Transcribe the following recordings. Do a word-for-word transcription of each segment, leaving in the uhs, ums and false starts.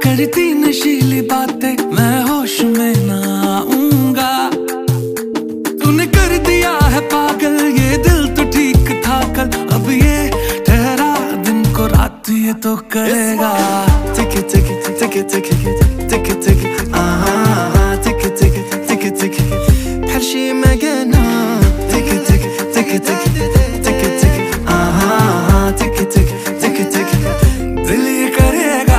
करती नशीली बातें मैं होश में ना आऊंगा। तूने कर दिया है पागल ये दिल तो ठीक था कल, अब ये ठहरा दिन को रात ये तो करेगा। टिक टिक टिक टिक टिक टिक आहा टिक टिक टिक टिक हर शي مجانا टिक टिक टिक टिक टिक टिक आहा टिक टिक टिक टिक दिल ये करेगा।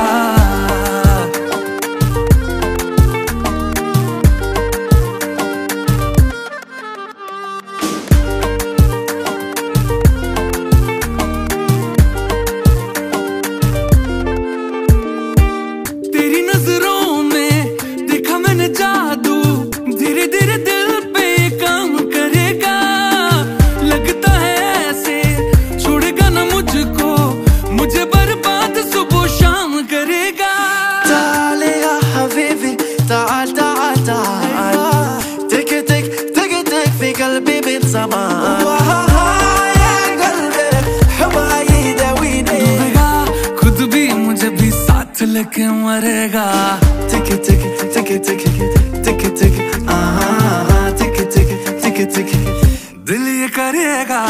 तेरी नजरों में देखा मैंने जादू, धीरे धीरे दिल पे काम करेगा। लगता है ऐसे छोड़ेगा ना मुझको, मुझे बर्बाद सुबह शाम करेगा। تعال يا حبيبي تعال تعال تعال تك تك تك تك في قلبي بيت زمان يا قلبي حبايي داويني खुद भी मुझे भी साथ लेके मरेगा। تك تك تك تك تك تك آها تك تك تك تك दिल ये करेगा।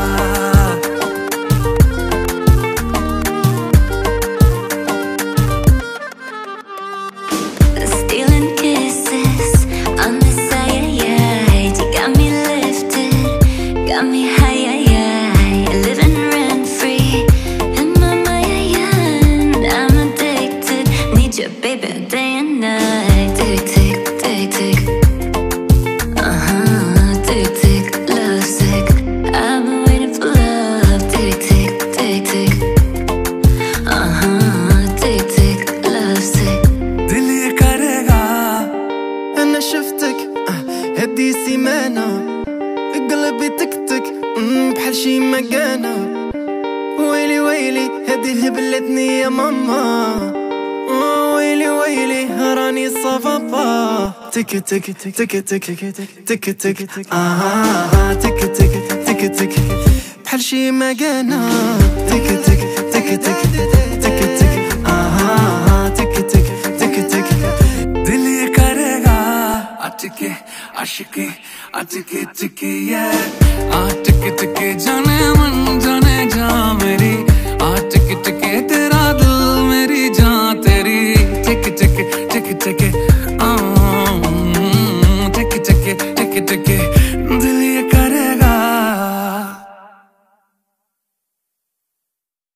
Stealing kisses on the side, you got me lifted, got me high, living rent free in my mind. I'm addicted, need you, baby, day and night. Tick tick tick tick, uh huh. Tick tick, love sick. I've been waiting for love. Tick tick tick tick, uh huh. Tick tick, love sick. दिल ये करेगा। أنا شفتك هدي سيمانة قلبي تكتك بحال شي مكانة. ويلي ويلي هدي هبلتني يا ماما، ويلي ويلي راني صفافا. تك تك تك تك تك تك آها تك تك تك تك بحال شي مكانة. تك تك تك تك تك تك آها تك تك تك تك दिल ये करेगा। अटके आशिकी अटके टिके ये अटके टिके जाने मन जाने जा मेरी अटके टिके तेरा दिल मेरी जान तेरी टिके टिके टिके टिके टिके टिके टिके टिके